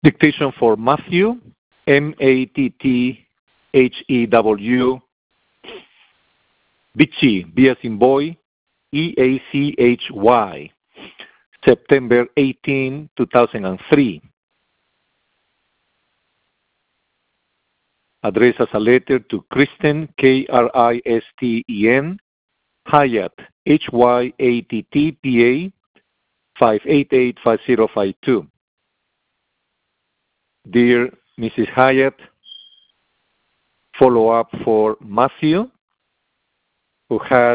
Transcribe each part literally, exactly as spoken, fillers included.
Dictation for Matthew, M A T T H E W, Vichy, B as in boy, E A C H Y, September eighteenth, two thousand three. Addressed as a letter to Kristen, K R I S T E N, Hyatt, H Y A T T P A, five eight eight five zero five two. Dear Missus Hyatt, follow up for Matthew, who has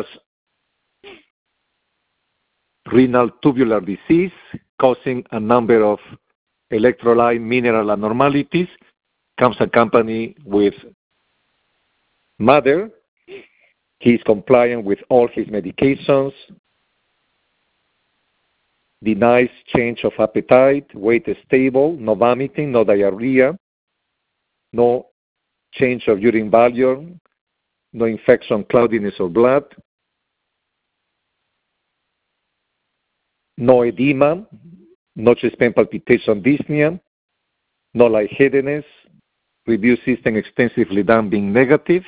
renal tubular disease causing a number of electrolyte mineral abnormalities, comes accompanied with mother. He is compliant with all his medications, denies change of appetite, weight is stable, no vomiting, no diarrhea, no change of urine volume, no infection, cloudiness of blood, no edema, no chest pain, palpitation, dyspnea, no lightheadedness, review system extensively done being negative.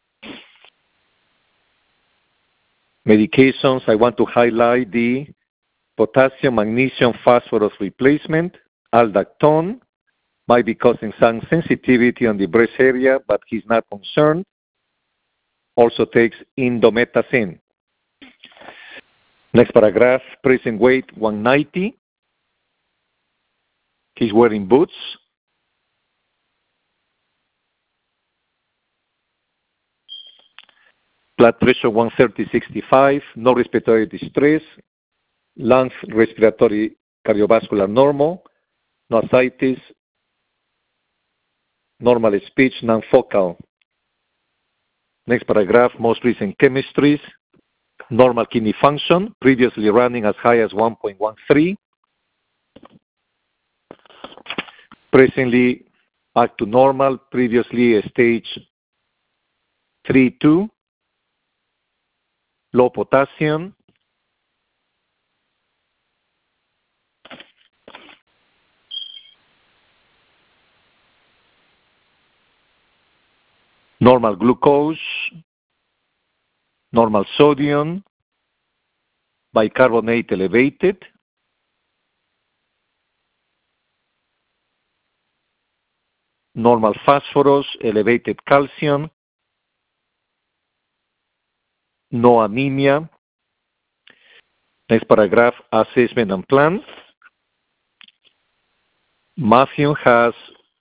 Medications, I want to highlight the potassium, magnesium, phosphorus replacement, Aldactone, might be causing some sensitivity on the breast area, but he's not concerned. Also takes indomethacin. Next paragraph, present weight one ninety. He's wearing boots. Blood pressure one thirty sixty-five, no respiratory distress, lungs, respiratory, cardiovascular normal, no ascites, normal speech, non-focal. Next paragraph, most recent chemistries, normal kidney function, previously running as high as one point one three. Presently back to normal, previously a stage three two. Low potassium, normal glucose, normal sodium, bicarbonate elevated, normal phosphorus, elevated calcium, no anemia. Next paragraph, assessment and plan. Matthew has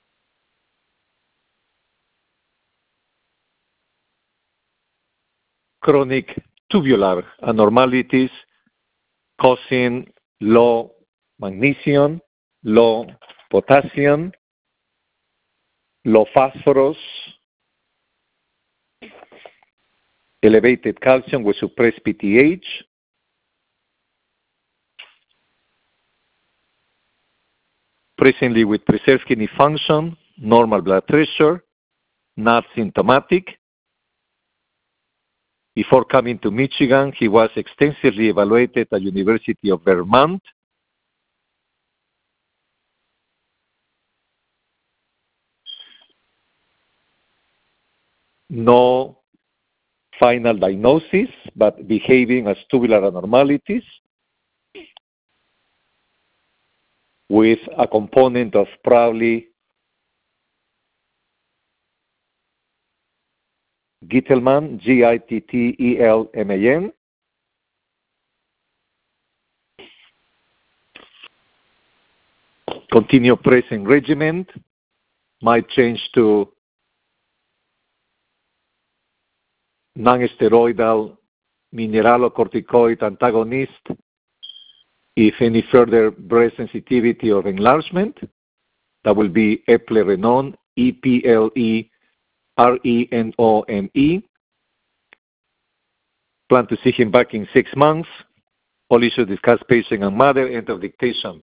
chronic tubular abnormalities causing low magnesium, low potassium, low phosphorus, elevated calcium with suppressed P T H, presently with preserved kidney function, normal blood pressure, not symptomatic. Before coming to Michigan, he was extensively evaluated at University of Vermont. No final diagnosis, but behaving as tubular abnormalities with a component of probably Gitelman, G I T T E L M A N. Continue present regimen, might change to non-steroidal mineralocorticoid antagonist if any further breast sensitivity or enlargement. That will be eplerenone, E P L E R E N O M E. Plan to see him back in six months. All issues discussed patient and mother. End of dictation.